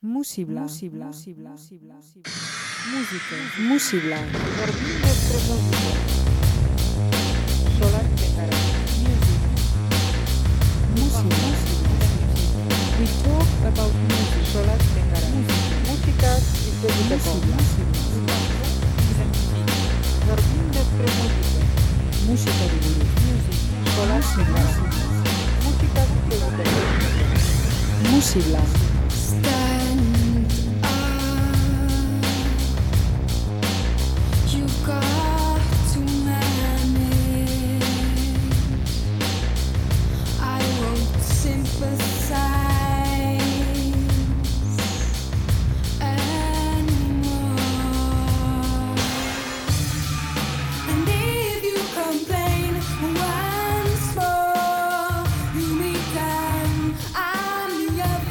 Musibla. Música. Musibla. Solar Tekara. Música. We talk about music. Solar Tekara. Música iztegiteko. Jardín de Premúsica. Música de Solar Tekara. Música iztegiteko. Musibla. Stand up. You got to manage. I won't sympathize anymore. And if you complain once more, you meet them. I'm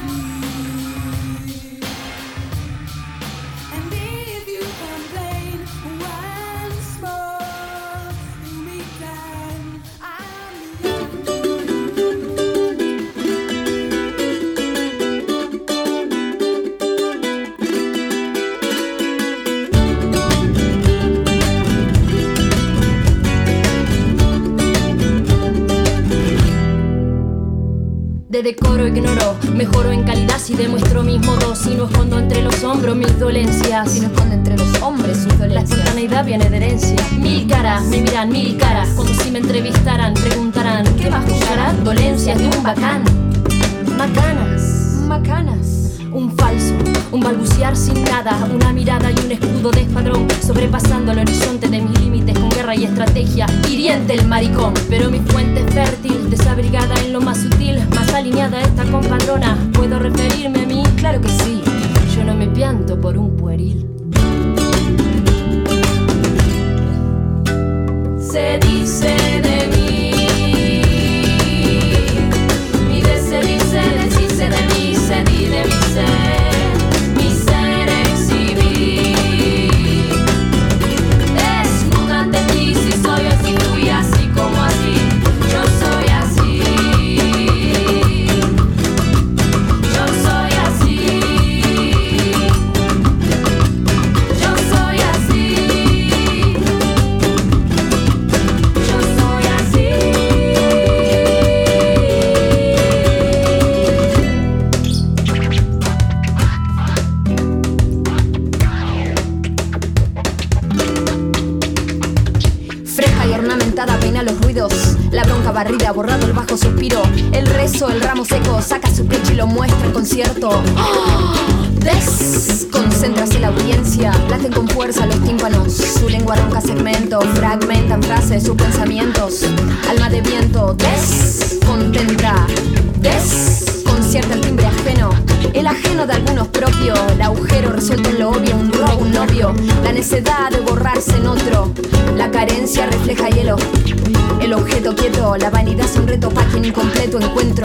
and if you complain once more, you meet them. De decoro ignoro, mejoro en calidad si demuestro mis modos. Si no escondo entre los hombros mis dolencias. Si no esconde entre los hombres sus La dolencias. espontaneidad viene de herencia. Mil caras, me miran mil caras. Cuando si me entrevistaran, preguntarán ¿qué más juzgarán? Dolencias de un bacán. Macanas, un falso, un balbucear sin nada. Una mirada y un escudo de escuadrón, sobrepasando el horizonte de mis límites con guerra y estrategia. Hiriente el maricón, pero mi fuente es fértil, desabrigada en lo más sutil, más alineada esta compadrona. ¿Puedo referirme a mí? Claro que sí. Yo no me pianto por un pueril. Se dice de mí, mi de se dice, deshice de mí, se di de mi ser, mi ser exhibí. Desnuda ante ti, si soy así, fui así como así, yo soy así. Yo soy así. Yo soy así. Yo soy así. Fresca y ornamentada peina los ruidos. La bronca barrida, borrado el bajo suspiro. El rezo, el ramo seco, saca su pecho y lo muestra en concierto. Desconcéntrase la audiencia, laten con fuerza los tímpanos. Su lengua ronca segmento, fragmentan frases, sus pensamientos. Alma de viento, descontenta, desconcierta el timbre ajeno. El ajeno de algunos propio, el agujero resuelto en lo obvio, un robo, un novio. La necedad de borrarse en otro, la carencia refleja hielo. El objeto quieto, la vanidad es un reto para quien incompleto encuentro.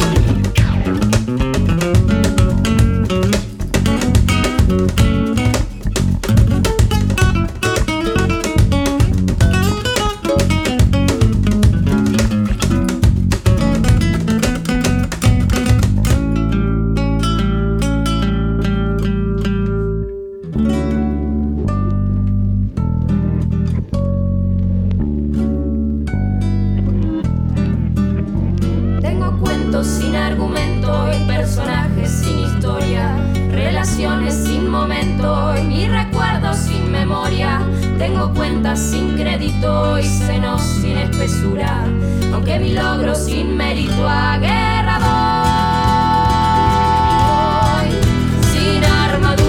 Tengo cuentos sin argumento y personajes sin historia, relaciones sin momento y mis recuerdos sin memoria. Tengo cuentas sin crédito y senos sin espesura, aunque mi logro sin mérito a guerra voy, sin armadura.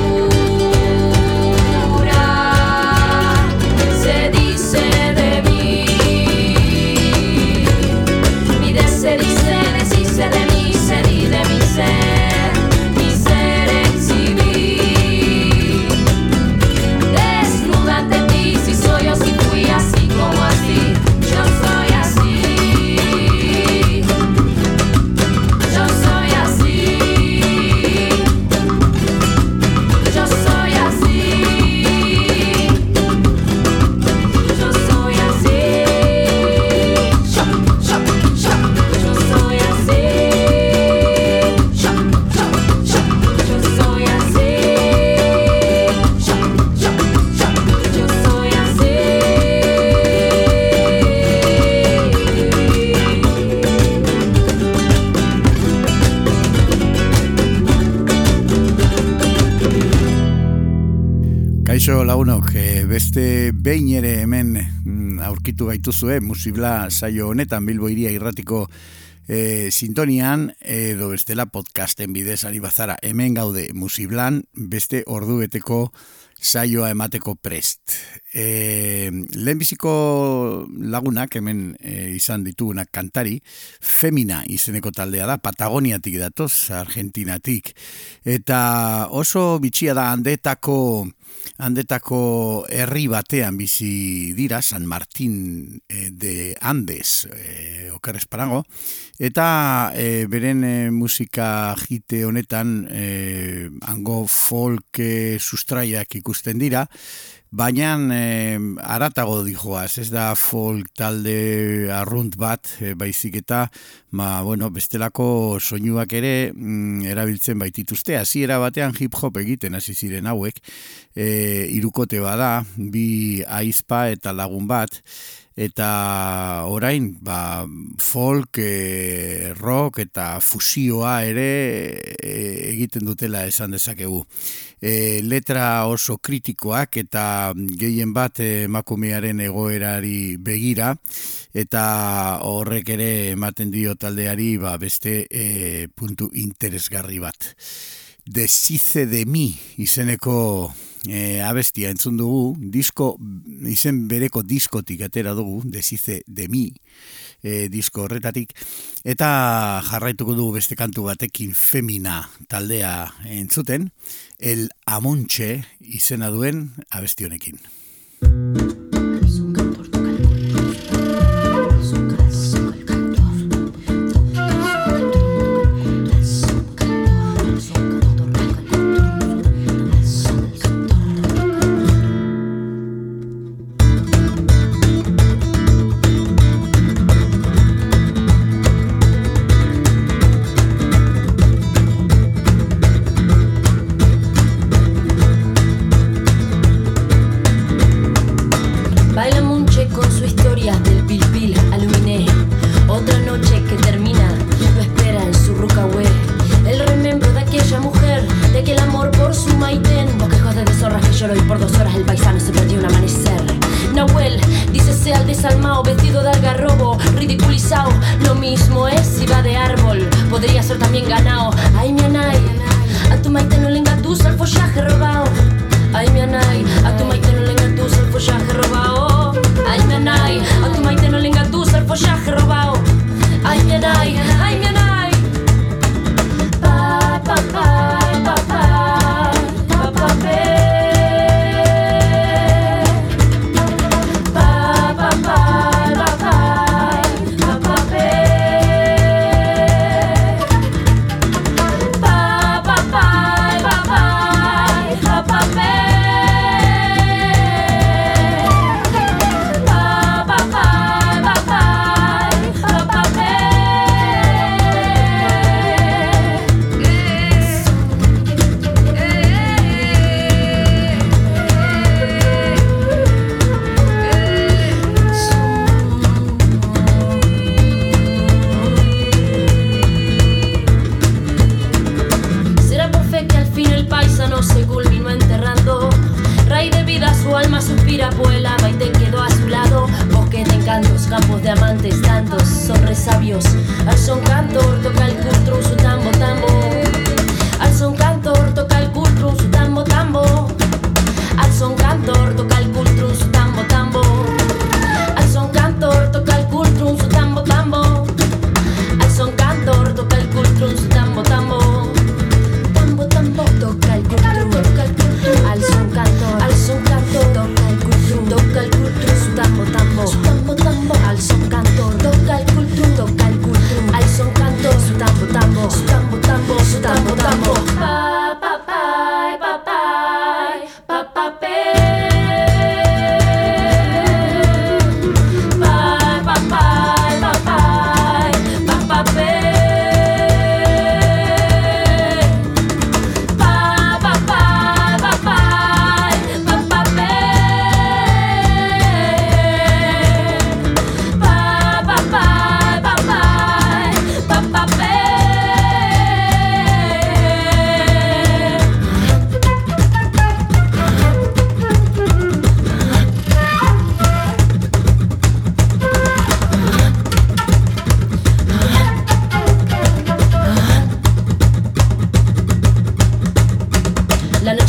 Se dice de mí, mi de se dice, deshice de mí, se di de mi ser exhibí. Desnuda ante ti, si soy o si fui así como así, yo soy así. Yo Kaixo lagunok, beste behin ere hemen aurkitu gaituzue Musibla saio honetan Bilbo Hiria irratiko sintonian edo bestela podcasten bidez ari bazara. Hemen gaude Musiblan beste ordubeteko saioa emateko prest. Lehenbiziko lagunak hemen izan ditugunak kantari, Femina izeneko taldea da, Patagoniatik datoz, Argentinatik. Eta oso bitxia da handetako herri batean bizi dira, San Martín de Andes, oker esparago, eta beren musika jite honetan hango folk sustraiak ikusten dira, baina aratago dijoaz, ez da folk talde arrunt bat, baizik eta bestelako soinuak ere erabiltzen baitituzte. Hasiera batean hip-hop egiten hasi ziren hauek, hirukote bada, bi aizpa eta lagun bat, eta orain folk, rock eta fusioa ere egiten dutela esan dezakegu. Letra oso kritikoak eta gehien bat emakumearen egoerari begira, eta horrek ere ematen dio taldeari beste puntu interesgarri bat. Deshice de mi izeneko abestia entzun dugu, izen bereko diskotik atera dugu, Deshice de mi disko horretatik, eta jarraituko dugu beste kantu batekin Femina taldea entzuten, El Amontxe izena duen abesti honekin. Bye.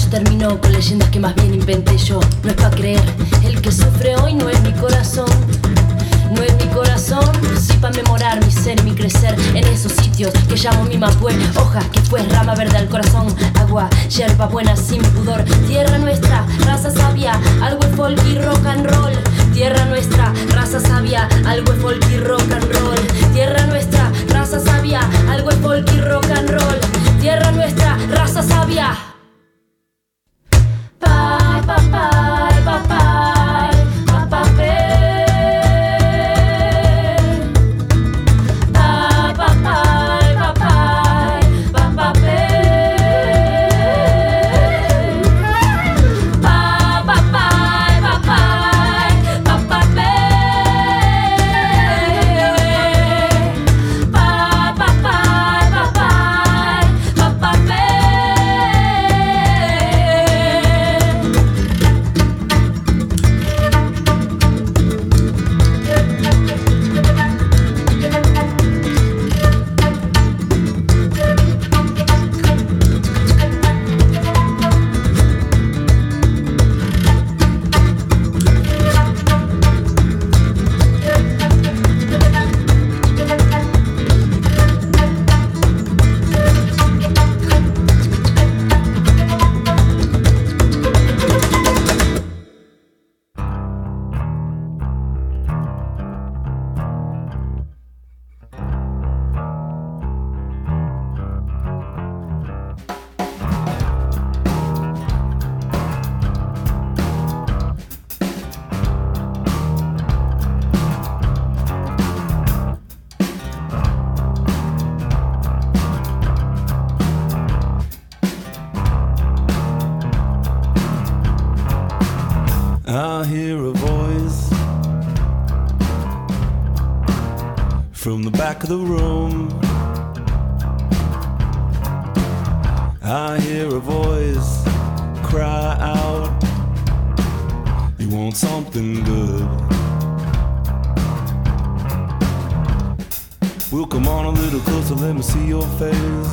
se terminó con leyendas que más bien inventé yo. No es pa' creer, el que sufre hoy no es mi corazón. No es mi corazón, sí pa' memorar mi ser y mi crecer en esos sitios que llamo mi mapue. Hoja que fue rama verde al corazón, agua, yerba buena sin pudor. Tierra nuestra, raza sabia, algo es folk y rock and roll. Tierra nuestra, raza sabia, algo es folk y rock and roll. Tierra nuestra, raza sabia, algo es folk y rock and roll. Tierra nuestra, raza sabia. Pa pa pa pa pa pa pa pe. I hear a voice from the back of the room. I hear a voice cry out, you want something good. Well, come on a little closer, let me see your face.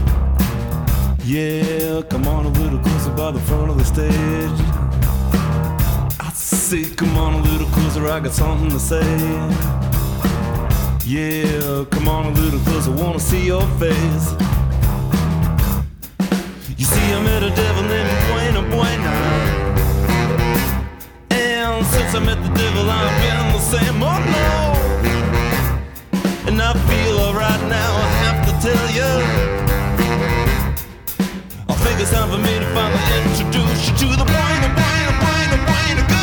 Yeah, come on a little closer by the front of the stage. Say, come on a little closer, I got something to say. Yeah, come on a little closer, wanna see your face. You see, I met a devil named Buena Buena, and since I met the devil, I've been the same, oh no. And I feel alright now, I have to tell you, I think it's time for me to finally introduce you to the Buena Buena Buena Buena good.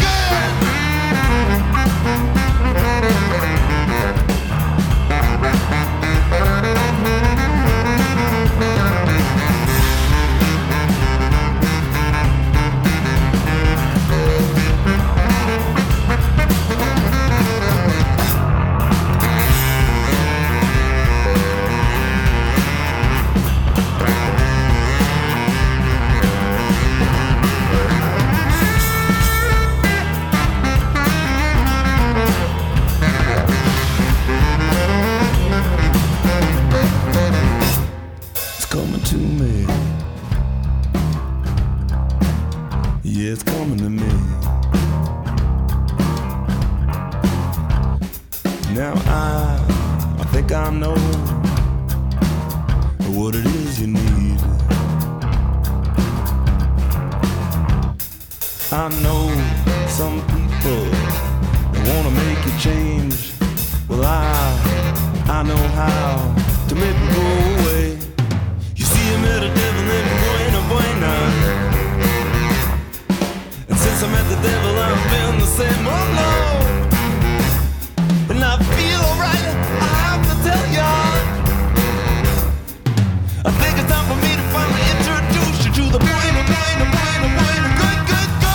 It's coming to me. Now I think I know what it is you need. I know some people wanna make you change. Well, I know how to make it go away. You see, I met a devil named Buena Buena, and since I met the devil, I've been the same. Oh no, and I feel alright. I have to tell ya, I think it's time for me to finally introduce you to the Buena Buena Buena Buena good good good.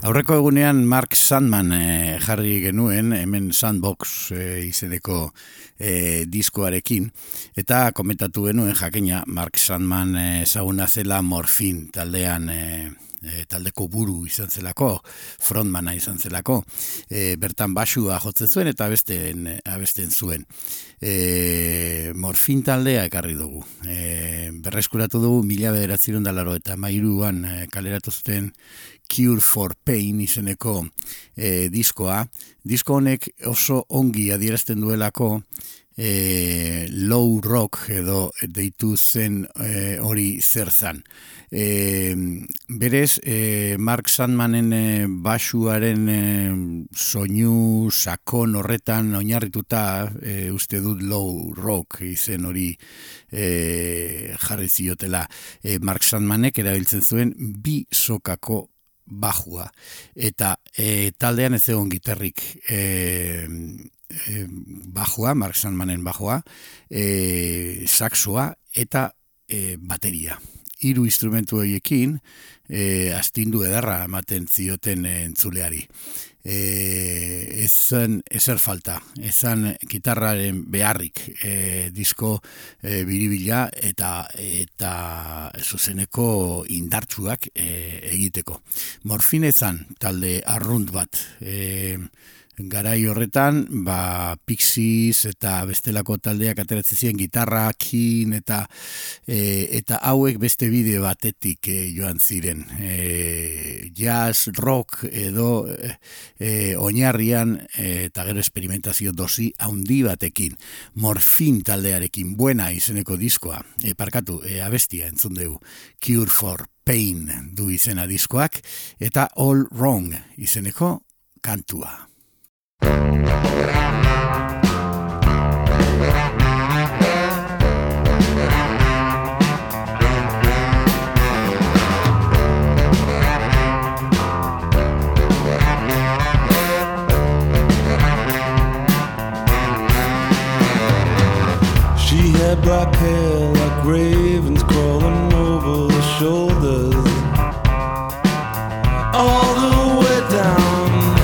Aurreko egunean Mark Sandman jarri genuen, hemen Sandbox izeneko diskoarekin, eta komentatu genuen jakina Mark Sandman ezaguna zela Morphine taldean taldeko buru izan zelako, frontmana izan zelako, bertan basua jotzen zuen eta abesten zuen. Morphine taldea ekarri dugu. Berreskuratu dugu 1983an kaleratu zuten Cure for Pain izeneko diskoa. Disko honek oso ongi adierazten duelako low rock edo deitu zen hori zer zan. Berez, Mark Sandmanen basuaren soinu sakon horretan oinarrituta uste dut low rock izen hori jarri ziotela. Mark Sandmanek erabiltzen zuen bi sokako bajua eta taldean ez egon gitarrik bajua, Mark Sandmanen bajua, saxoa eta bateria. 3 instrumentu horiekin astindu edarra ematen zioten entzuleari. Ezer falta, ezan gitarraren beharrik disko biribila eta zuzeneko indartsuak egiteko. Morphine ezan talde arrunt bat, garai horretan, Pixies eta bestelako taldeak ateratzen ziren gitarrakin eta hauek beste bide batetik joan ziren. Jazz, rock edo oinarrian eta gero experimentazio dosi haundi batekin. Morphine taldearekin buena izeneko diskoa, abestia entzun dugu. Cure for Pain du izena diskoak eta All Wrong izeneko kantua. She had black hair like ravens crawling over the shoulders, all the way down.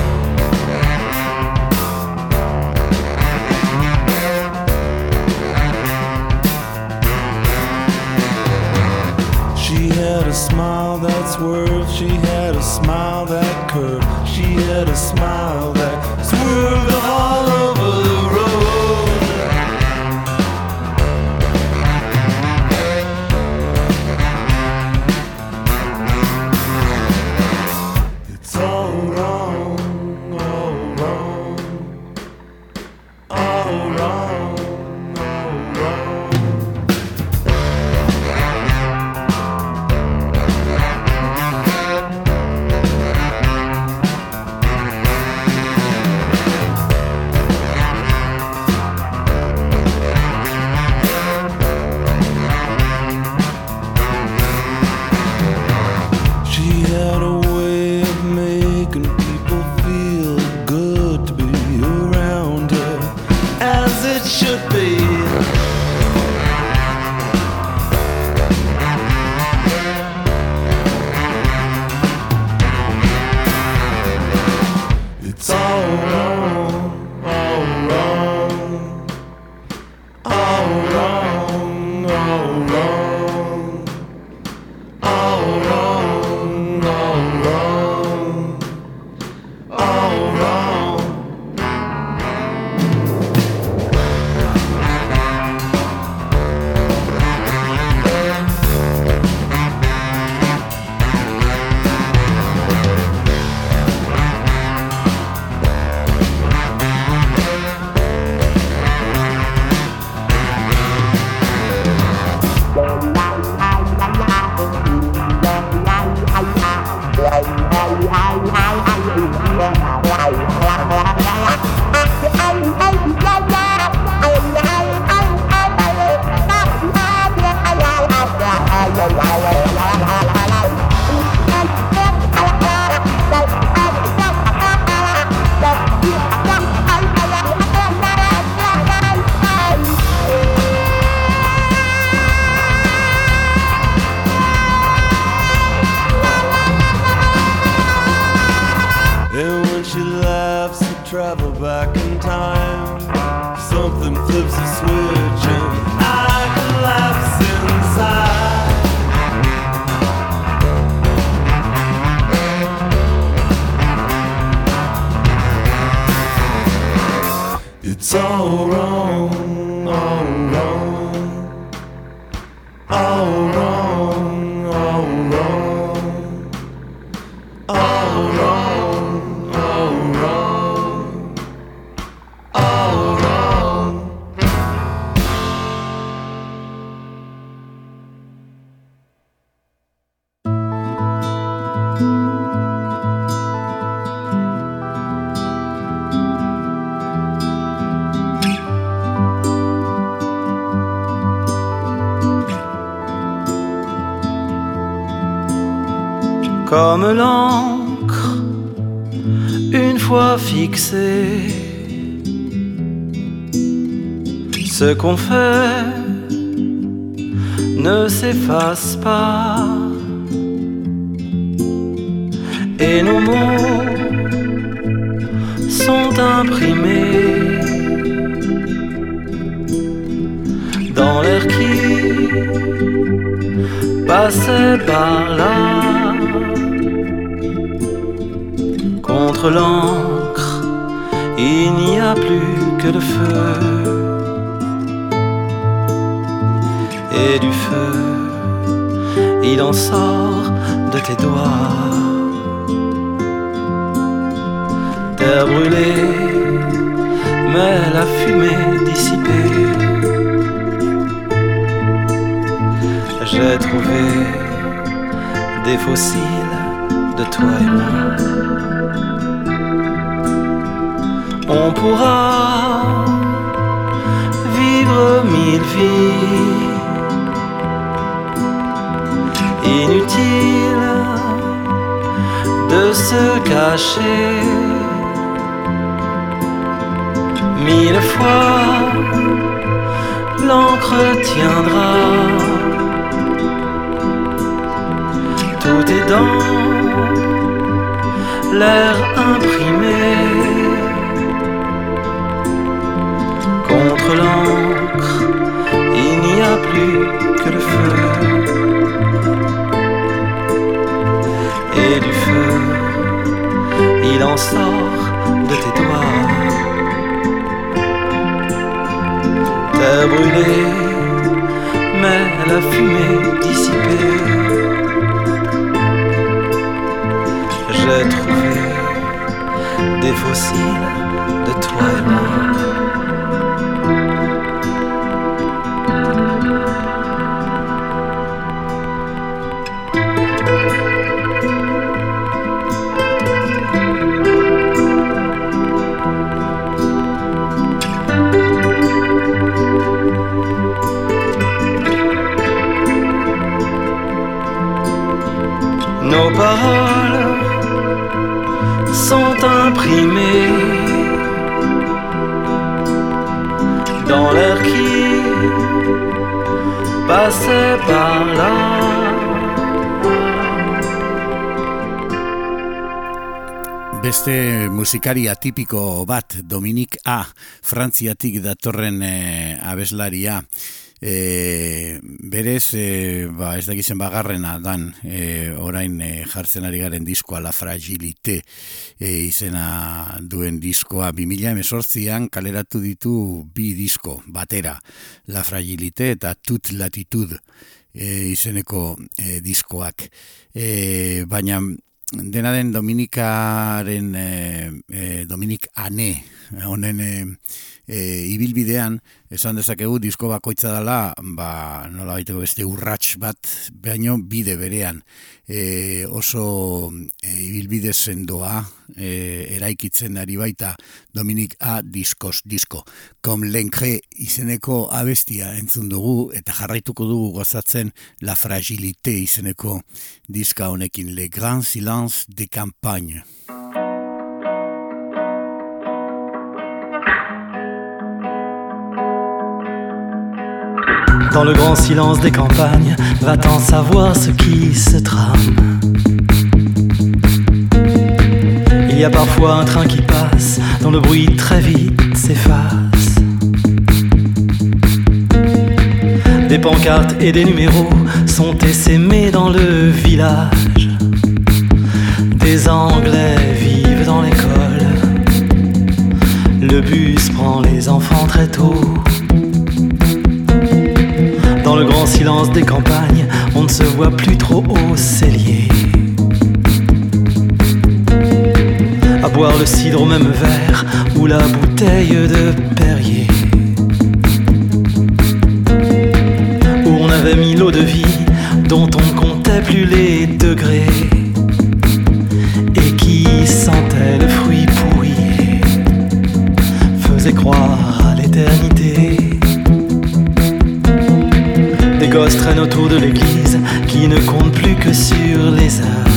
She had a smile that swerved, she had a smile that curved, she had a smile that swerved all over the road. It's all wrong, all wrong, all wrong, all wrong. It's all wrong, all wrong, all wrong, all wrong, all wrong, all wrong, all wrong. Comme l'encre, une fois fixée, ce qu'on fait ne s'efface pas, et nos mots sont imprimés dans l'air qui passait par là. Contre l'encre, il n'y a plus que le feu. Et du feu, il en sort de tes doigts. Terre brûlée, mais la fumée dissipée. J'ai trouvé des fossiles de toi et moi. On pourra vivre 1000 vies. Inutile de se cacher. 1000 fois l'encre tiendra. Tout est dans l'air imprimé. Contre l'encre, il n'y a plus que le feu. Et du feu, il en sort de tes doigts. Terre brûlée, mais la fumée dissipée. J'ai trouvé des fossiles de toi et moi. Nos paroles sont imprimées dans l'air qui passait par là. Beste musikari atipiko bat, Dominique A, Frantziatik datorren abeslaria. Berez, ez dakizen bagarrena dan, orain jartzen ari garen diskoa La Fragilité izena duen diskoa. 2018an kaleratu ditu 2 disko batera, La Fragilité eta Toute Latitude izeneko diskoak. Baina dena den Dominikaren, Dominik Ane, honen ibilbidean, esan dezakegu disko bakoitza dela, nola baiteko beste urrats bat, baino bide berean. Oso ibilbide sendoa eraikitzen ari baita Dominik A disko. Comme l'encre izeneko abestia entzun dugu eta jarraituko dugu gozatzen La Fragilité izeneko diska honekin, Le Grand Silence des Campagnes. Dans le grand silence des campagnes, va-t'en savoir ce qui se trame. Il y a parfois un train qui passe, dont le bruit très vite s'efface. Des pancartes et des numéros sont essaimés dans le village. Des Anglais vivent dans l'école. Le bus prend les enfants très tôt. Dans le grand silence des campagnes, on ne se voit plus trop au cellier. À boire le cidre au même verre ou la bouteille de Perrier, où on avait mis l'eau de vie dont on ne comptait plus les degrés et qui sentait le fruit pourri, faisait croire à l'éternité. Des gosses traînent autour de l'église qui ne comptent plus que sur les heures,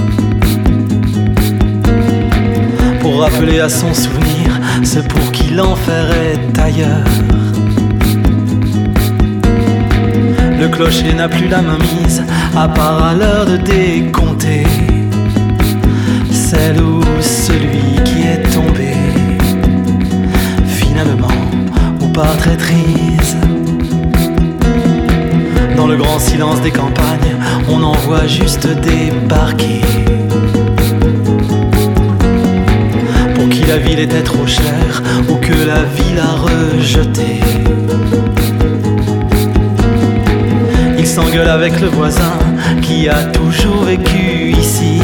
pour rappeler à son souvenir ce pour qui l'enfer est ailleurs. Le clocher n'a plus la main mise, à part à l'heure de décompter celle ou celui qui est tombé, finalement ou par traîtrise. Dans le grand silence des campagnes, on en voit juste débarquer. Pour qui la ville était trop chère ou que la ville a rejeté. Il s'engueule avec le voisin qui a toujours vécu ici,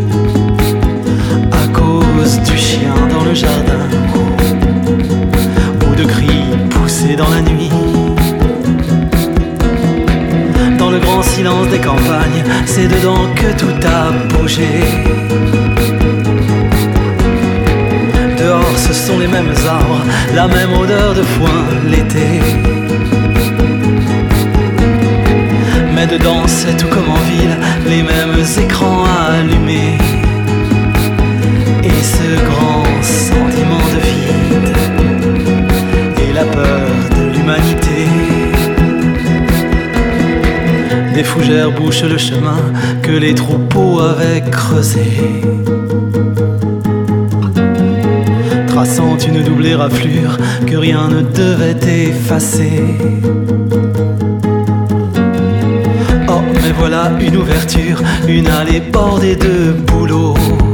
à cause du chien dans le jardin ou de cris poussés dans la nuit. Dans le grand silence des campagnes, c'est dedans que tout a bougé. Dehors ce sont les mêmes arbres, la même odeur de foin l'été. Mais dedans c'est tout comme en ville, les mêmes écrans allumés et ce grand sentiment de vide et la peur de l'humanité. Des fougères bouchent le chemin que les troupeaux avaient creusé, traçant une double éraflure que rien ne devait effacer. Oh, mais voilà une ouverture, une allée bordée de bouleaux.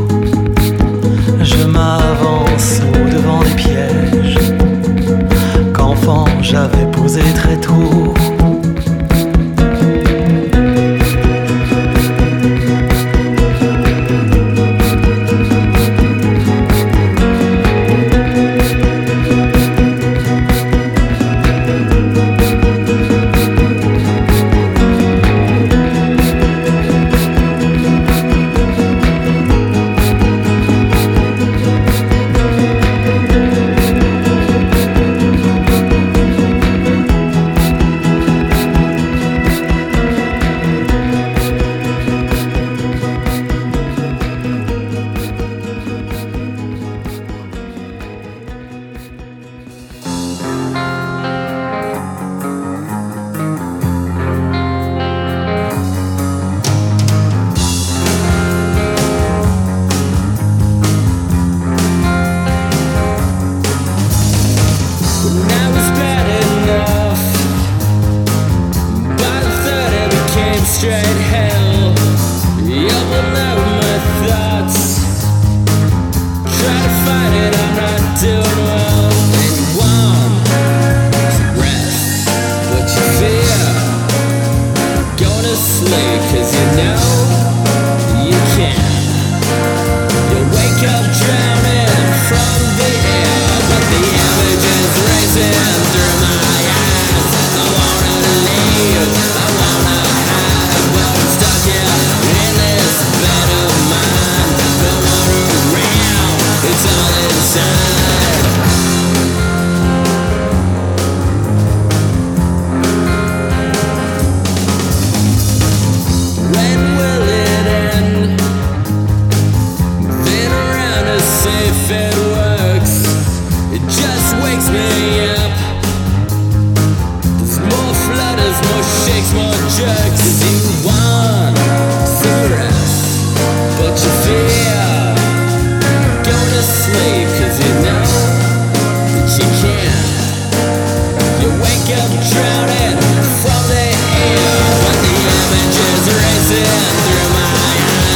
Je m'avance au-devant des pièges qu'enfant j'avais posés très tôt.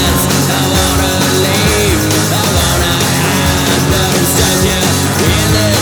In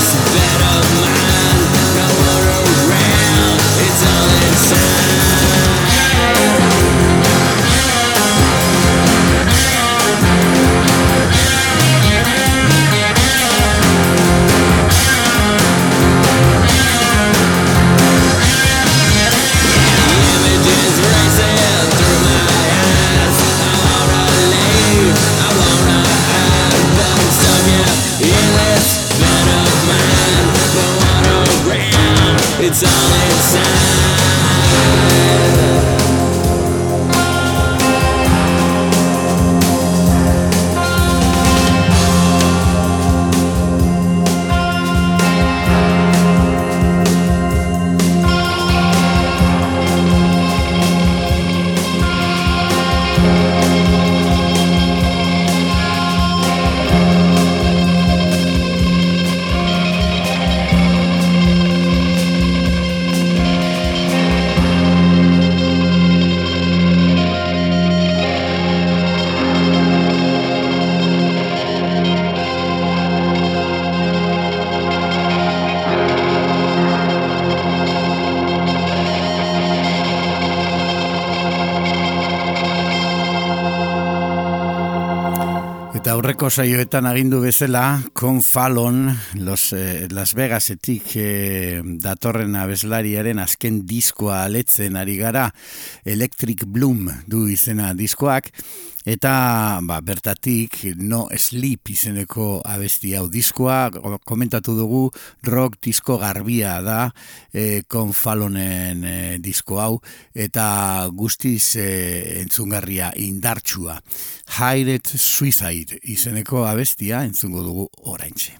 aurreko saioetan agindu bezala, Con Fallon, Las Vegasetik datorren abeslariaren azken diskoa aletzen ari gara, Electric Bloom du izena diskoak, eta bertatik No Sleep izeneko abesti hau diskoa, komentatu dugu rock disko garbia da Con Fallonen disko hau, eta guztiz entzungarria indartsua. Hired Suicide izeneko abestia entzungo dugu oraintxe.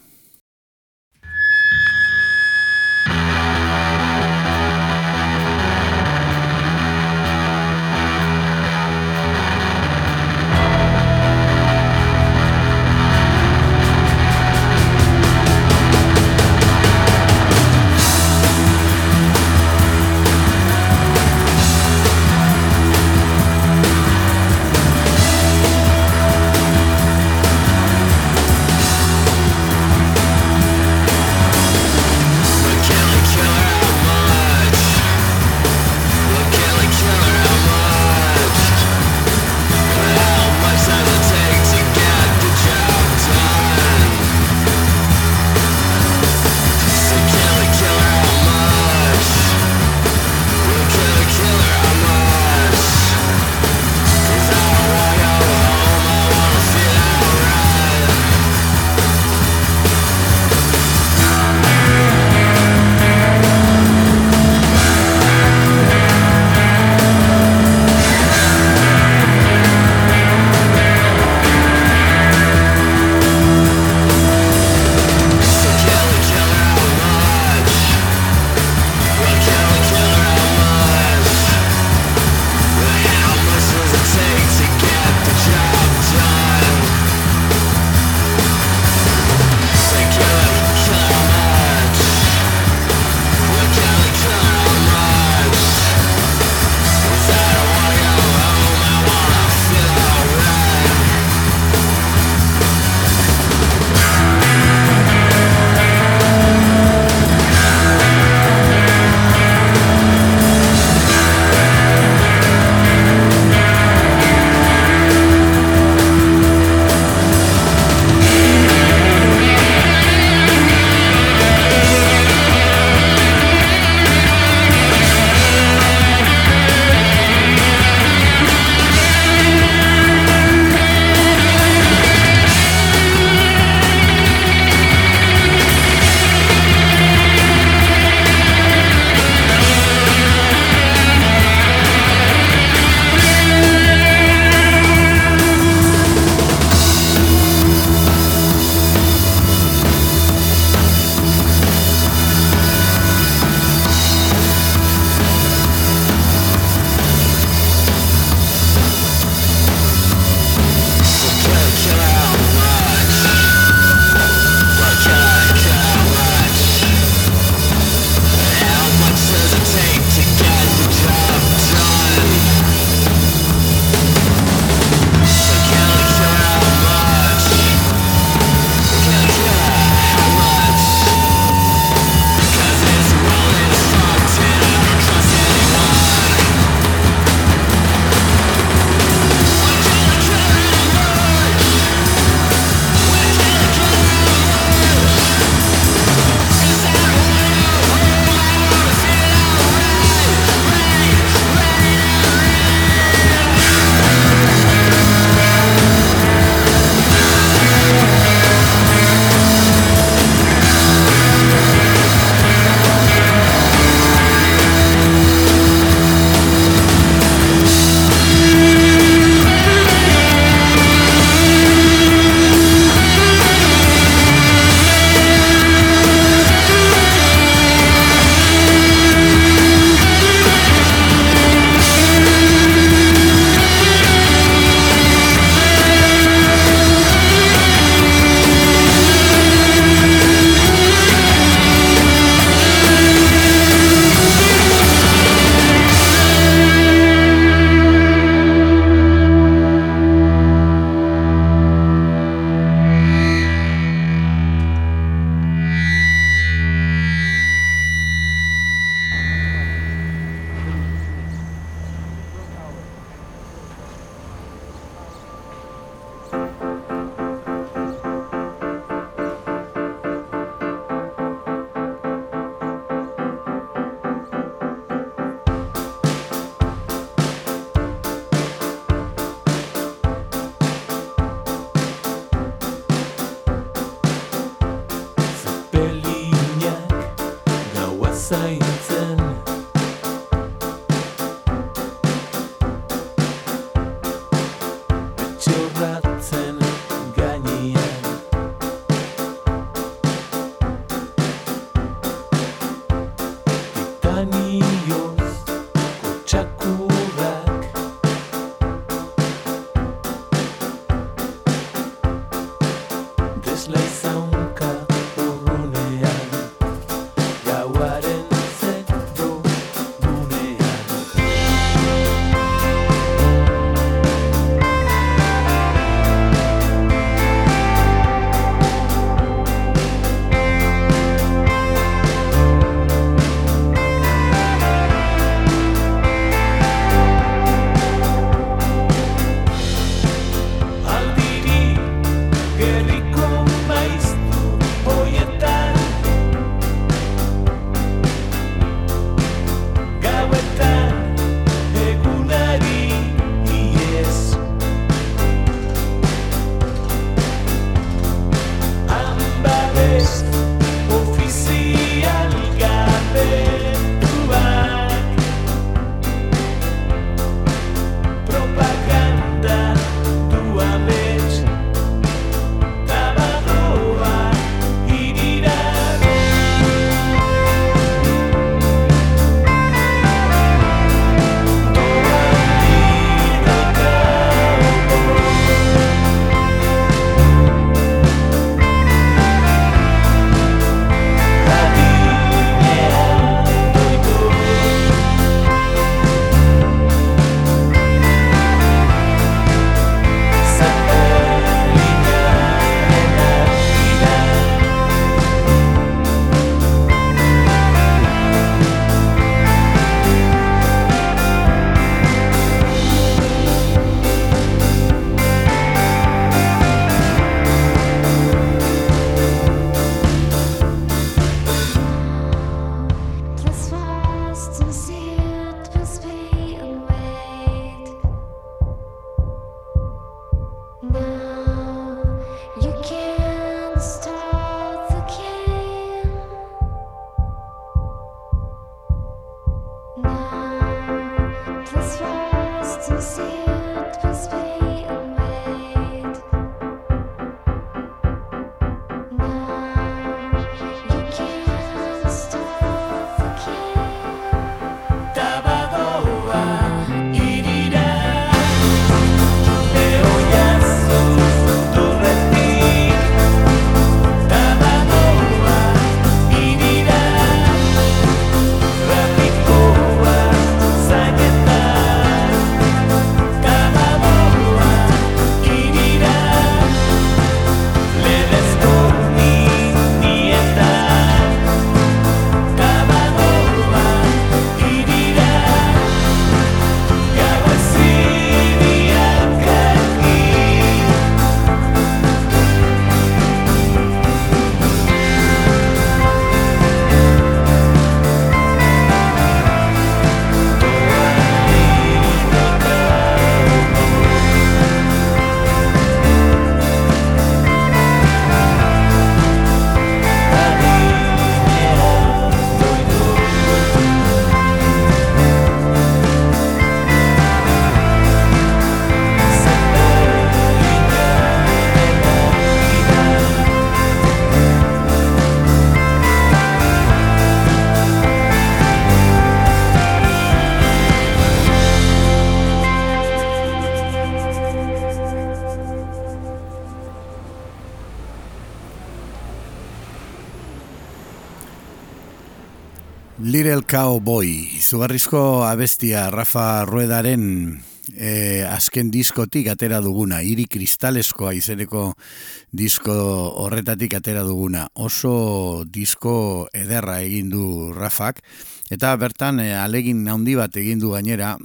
Little Cowboy, izugarrizko abestia Rafa Ruedaren azken diskotik atera duguna, hiri kristaleskoa izeneko disko horretatik atera duguna. Oso disko ederra egin du Rafak, eta bertan alegin handi bat egin du gainera,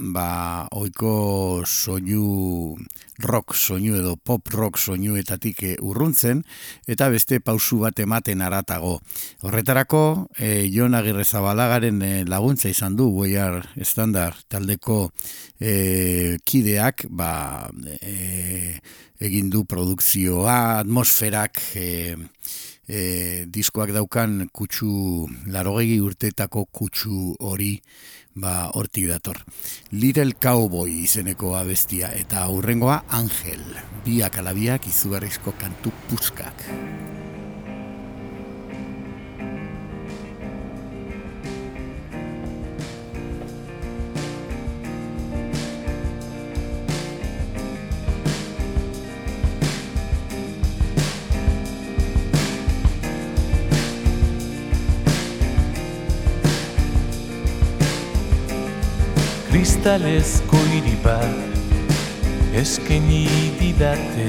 ohiko soinu rock soinu edo pop rock soinuetatik urruntzen, eta beste pausu bat ematen aratago. Horretarako, Jon Agirrezabalagaren laguntza izan du, We Are Standard taldeko kideak, egin du produkzioa, atmosferak, diskoak daukan kutsu, 80 urteetako kutsu hori, hortik dator. Little Cowboy izeneko abestia, eta hurrengoa Angel, biak alabiak izugarrizko kantu puskak. Kristalezko hiri bat eskaini didate,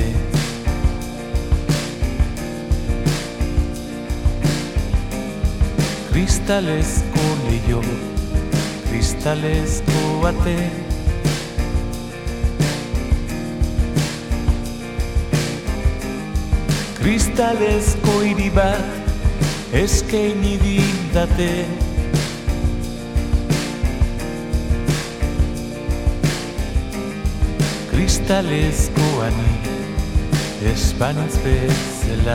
kristalezko leiho, kristalezko ate, kristalezko hiri bat eskaini didate. Kristalezkoani espanitz bezala,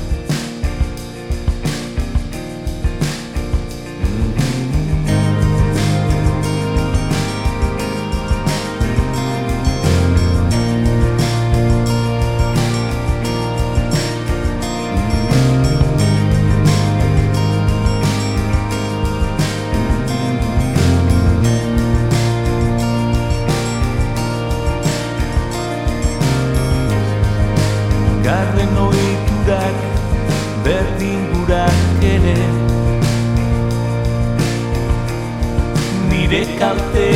kalte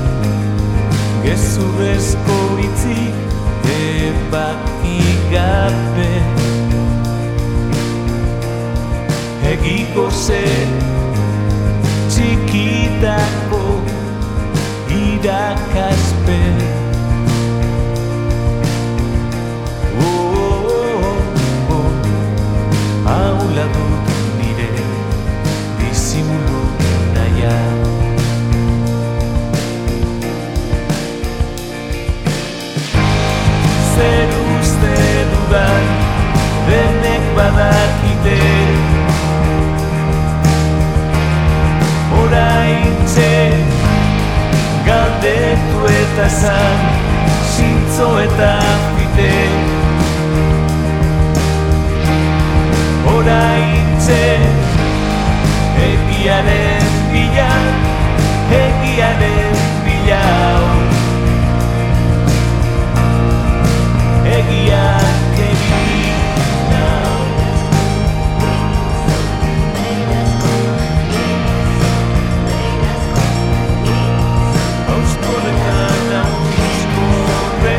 gezurrezko hitzik ebaki gabe, egiko zen txikitako irakaspen. Haula dut nire bizimulu naia, zer uste dudan denek badakite, oraintxe galdetu eta eta esan zintzo eta fite. Oraintze egiaren bila, egiaren bila. Egiak egina. Hauskorretan hauskorre.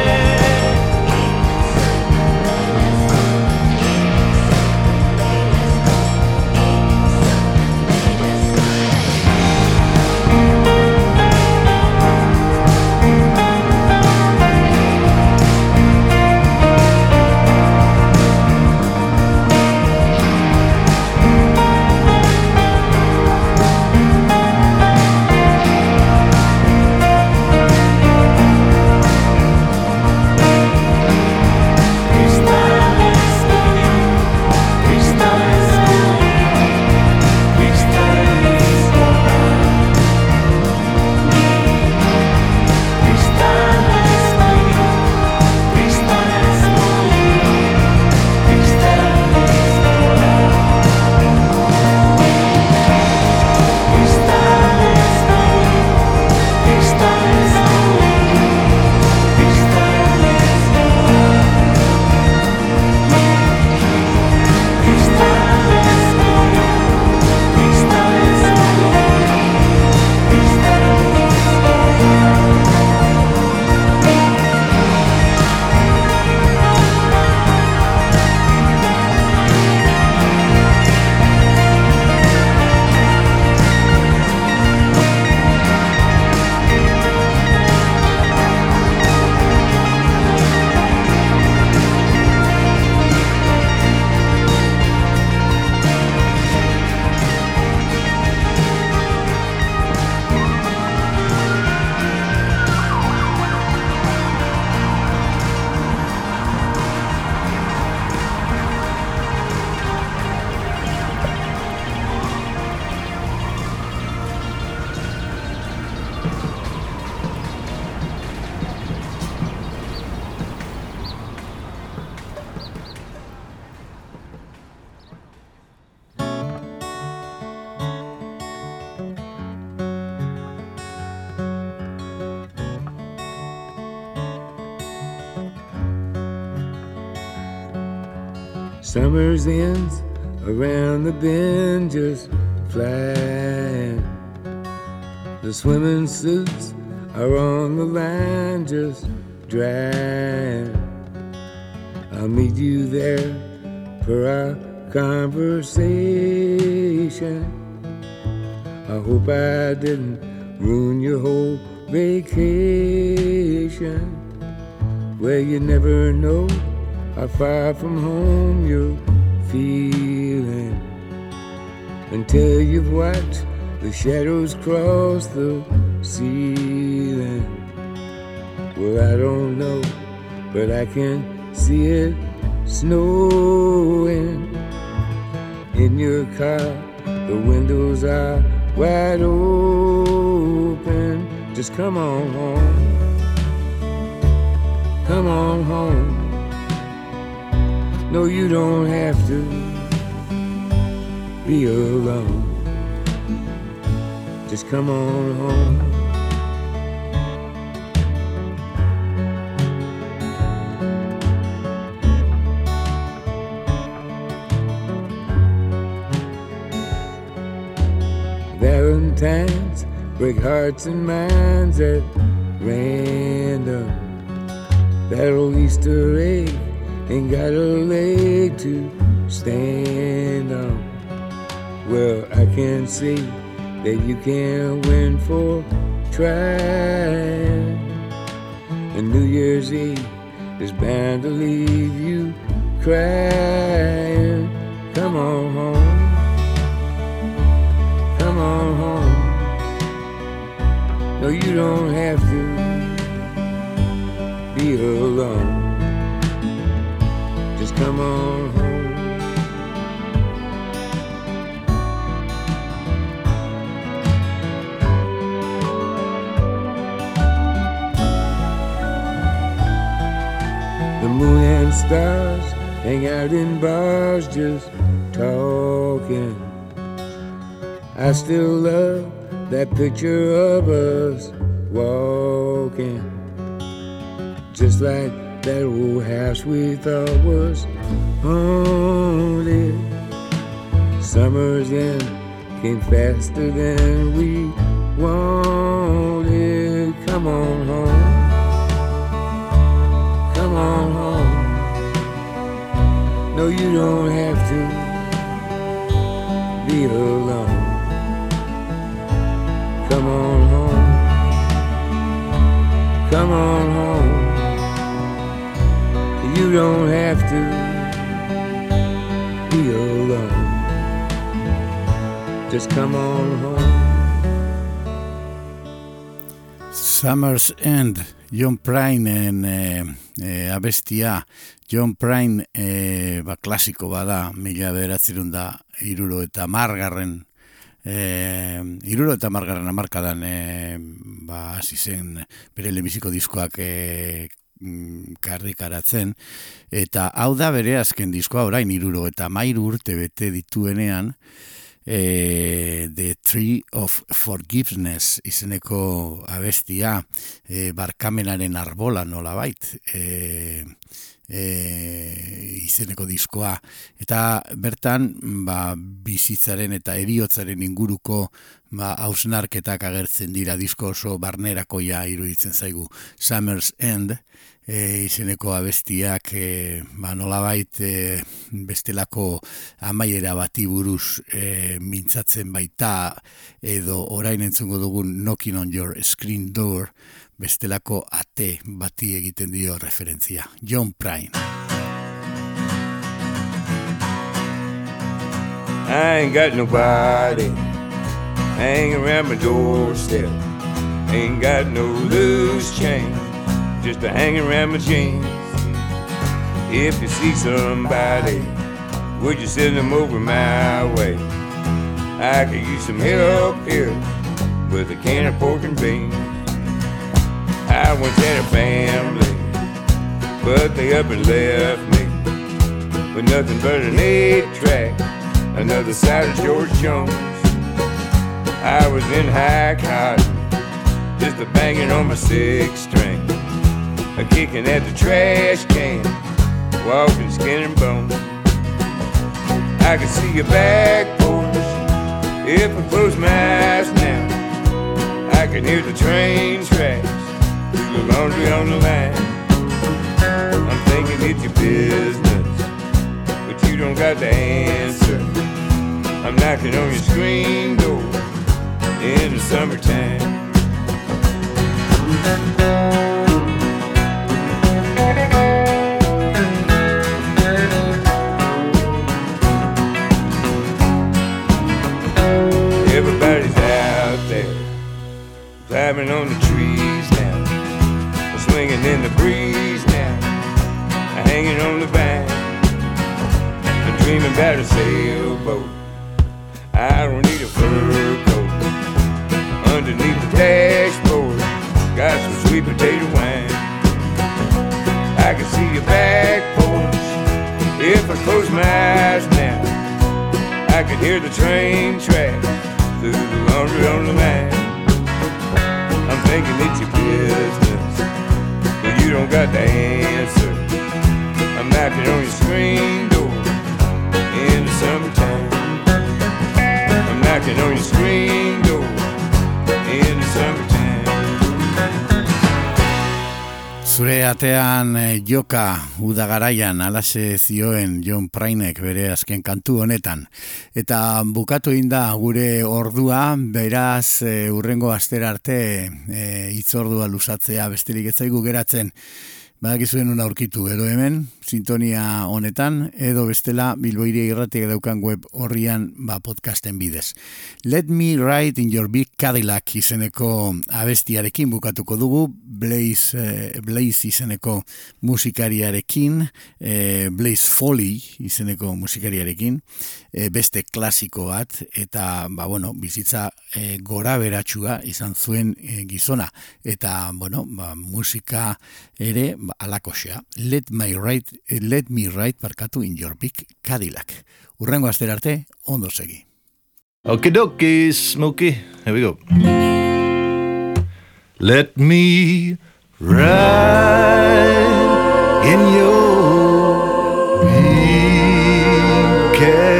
Summer's ends around the bend just flying. The swimming suits are on the line just drying. I'll meet you there for our conversation. I hope I didn't ruin your whole vacation. Well, you never know how far from home you're feeling until you've watched the shadows cross the ceiling. Well, I don't know, but I can see it snowing. In your car, the windows are wide open. Just come on home. Come on home. No, you don't have to be alone. Just come on home. Valentines break hearts and minds at random. That old Easter egg ain't got a leg to stand on. Well, I can see that you can't win for trying. And New Year's Eve is bound to leave you crying. Come on home. Come on home. No, you don't have to be alone. Just come on home. stars, hang out in bars just talking. I still love that picture of us walking, just like that old house we thought was haunted. Summer's end came faster than we wanted. Come on home, come on home. No, you don't have to be alone. Come on home, come on home. You don't have to be alone. Just come on home. Summer's End, John Prinen abestia. John Prine klasiko bada, 1970 hamarkadan hasi zen bere lehenbiziko diskoak karrikaratzen, eta hau da bere azken diskoa, orain 73 urte bete dituenean, The Tree of Forgiveness izeneko abestia, barkamenaren arbola nolabait, izeneko diskoa, eta bertan bizitzaren eta heriotzaren inguruko hausnarketak agertzen dira. Disko oso barnerakoia iruditzen zaigu. Summer's End izeneko abestiak nolabait bestelako amaiera bati buruz mintzatzen baita, edo orain entzungo dugun Knocking on Your Screen Door bestelako ate bati egiten dio referentzia. John Prine. I ain't got nobody hanging around my doorstep. Ain't got no loose change, just a hanging around my jeans. If you see somebody, would you send them over my way? I could use some help here with a can of pork and beans. I once had a family, but they up and left me with nothing but an 8-track, another side of George Jones. I was in high cotton, just a banging on my 6-string, a kicking at the trash can, walking skin and bone. I could see your back porch if I close my eyes now. I can hear the train tracks, the laundry on the line. I'm thinking it's your business, but you don't got the answer. I'm knocking on your screen door in the summertime. Everybody's out there climbing on the trees now, swinging in the breeze now, hanging on the vine, dreaming about a sailboat. I don't need a fur coat underneath the dashboard, got some sweet potato wine. I can see your back porch if I close my eyes now. I can hear the train tracks through the laundry on the line. I'm thinking it's your business, but you don't got the answer. I'm knocking on your screen door in the summertime. I'm knocking on your screen door in the summertime. Zure atean joka udagaraian alaxe zioen John Prinek bere azken kantu honetan. Eta bukatu inda gure ordua, beraz urrengo astera arte hitzordua luzatzea besterik ez zaigu geratzen. Badakizuen una aurkitu, edo hemen, sintonia honetan, edo bestela Bilboiria irratiak daukan web horrian podcasten bidez. Let Me Ride in Your Big Cadillac izeneko abestiarekin bukatuko dugu, Blaze izeneko musikariarekin, Blaze Foley izeneko musikariarekin, beste klasiko bat, eta bizitza gora beratxua izan zuen gizona, eta musika ere alakoxea, Let me ride parkatu in your big Cadillac. Urrengo astera arte, ondo segi. Okidoki, Smokey. Here we go. Let me ride in your big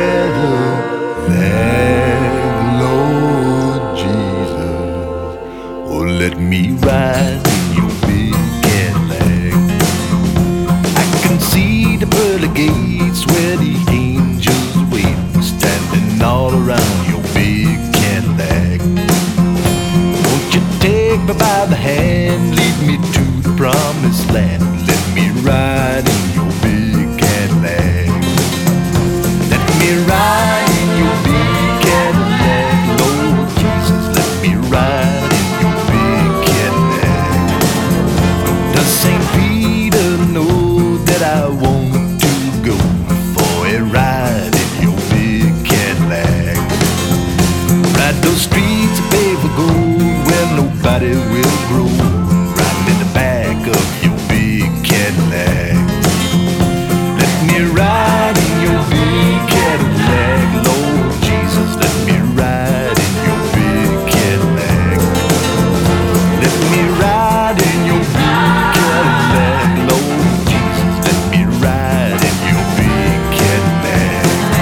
Cadillac, Lord Jesus. Oh, let me ride in your big Cadillac. I can see the pearly gates where the angels wait, standing all around your big Cadillac. Won't you take me by the hand, lead me to the promised land? Let me ride in your big Cadillac. Let me ride in your big Cadillac, Lord Jesus. Let me ride in your big Cadillac. Does St. Peter know that I want to go for a ride in your big Cadillac? Ride those streets paved with gold where nobody will grow, riding in the back of your big Cadillac. Let me ride in your big Cadillac, Lord Jesus. Let me ride in your big Cadillac. Let me ride in your big Cadillac, Lord Jesus. Let me ride in your big Cadillac.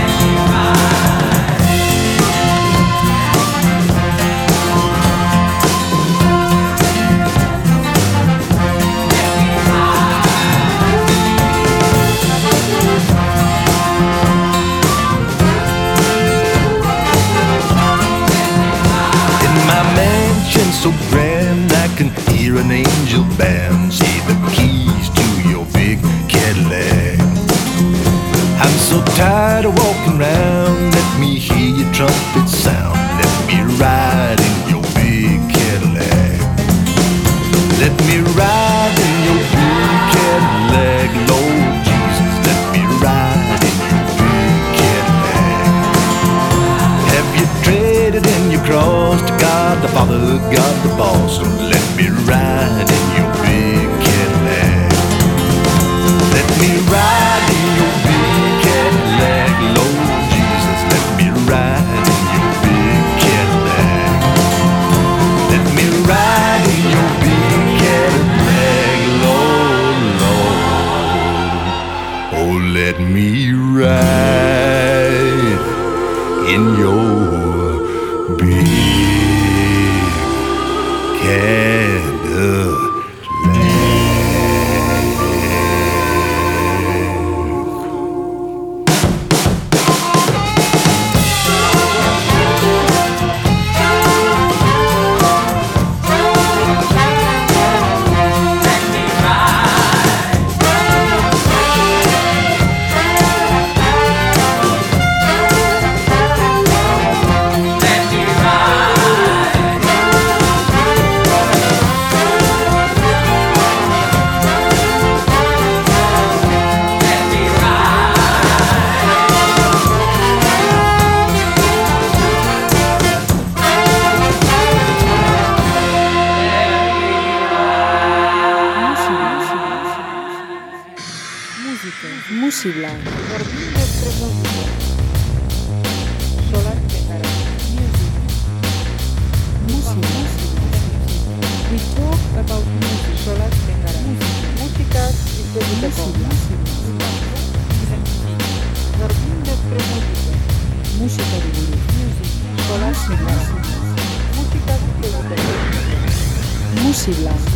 So grand I can hear an angel band say the keys to your big Cadillac. I'm so tired of walking around, let me hear your trumpet sound. Let me ride in your big Cadillac. Let me ride in your big Cadillac, Lord Jesus. Let me ride in your big Cadillac. Have you traded in your cross to God the Father, God the boss? So let me ride in your big Cadillac. Let me ride in your big Cadillac, Lord Jesus. Let me ride in your big Cadillac. Let me ride in your big Cadillac, Lord, Lord. Oh, let me ride in your big Cadillac. Musibla. Vorbim despre muzică. Solar Tegara. Musibla. We talk about music. Solar Tegara. Música este Musibla. Vorbim despre muzică. Música de Guru. Solar Tegara. Música este Musibla.